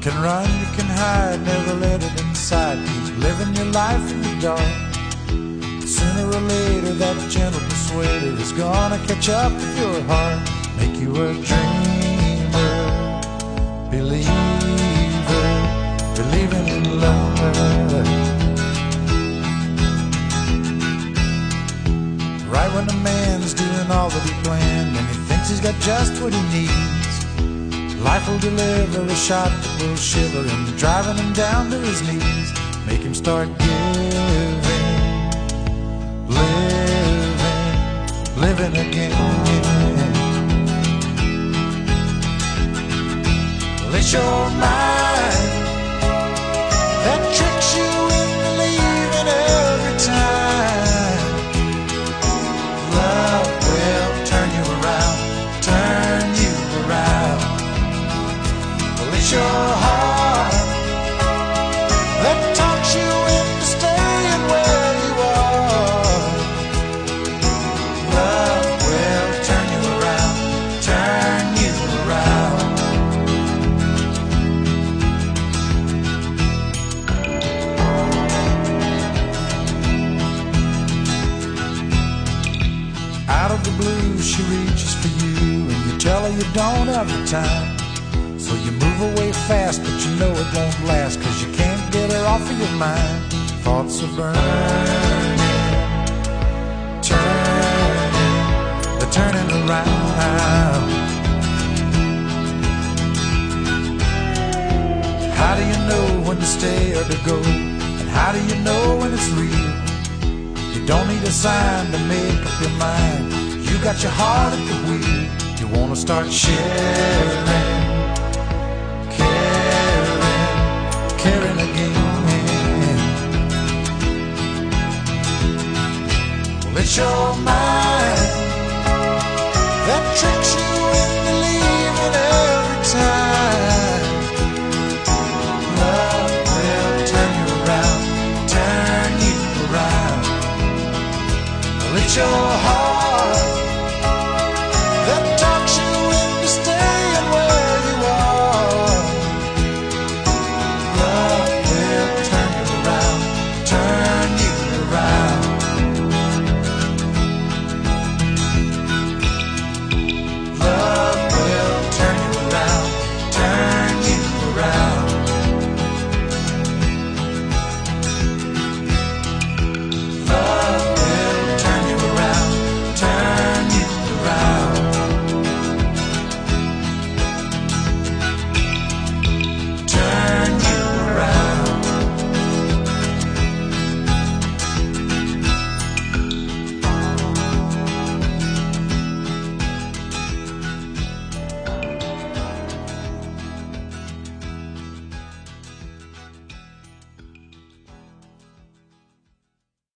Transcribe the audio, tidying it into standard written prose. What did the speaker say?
can run, you can hide, never let it inside. Keep living your life in the dark. Sooner or later that gentle persuader is gonna catch up with your heart. Make you a dreamer, believer, believing in love. Right when a man's doing all that he planned and he thinks he's got just what he needs, life will deliver a shot that will shiver him, driving him down to his knees. Make him start giving, living again. Well, it's your mind that tricks you into leaving every time. Love will turn you around, turn you around. Well, it's your heart that talks you into staying where you are. Love will turn you around, turn you around. Out of the blue she reaches for you, and you tell her you don't have the time. So you move away fast, but you know it won't last, 'cause you can't get her off of your mind. Thoughts are burning, turning, they're turning around. How do you know when to stay or to go? And how do you know when it's real? You don't need a sign to make up your mind. You got your heart at the wheel. You wanna start sharing, caring again. Well, it's your mind that tricks you into leaving every time. Love will turn you around, turn you around. Well, it's your